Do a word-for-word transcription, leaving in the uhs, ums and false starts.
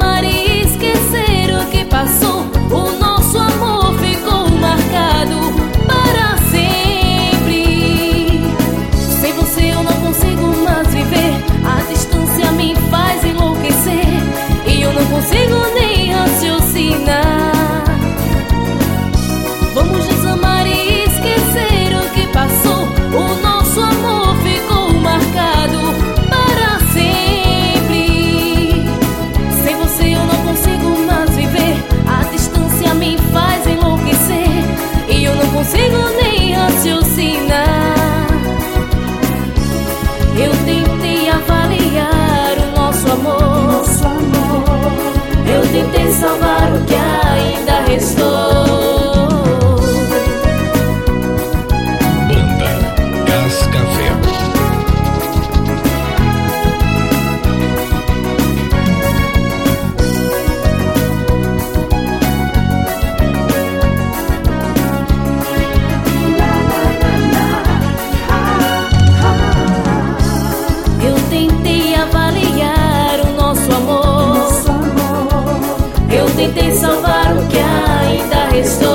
amar e esquecer o que passou. O nosso amor ficou marcado para sempre. Sem você eu não consigo mais viver. A distância me faz enlouquecer e eu não consigo nem raciocinar. Vamos nos amar e esquecer o que passou. O nosso amor ficou marcado para sempre. Sem você eu não consigo mais viver. A distância me faz enlouquecer e eu não consigo nem raciocinar. Eu tentei avaliar o nosso amor, nosso amor. Eu tentei salvar o que ainda restou. Tentei salvar o que ainda restou.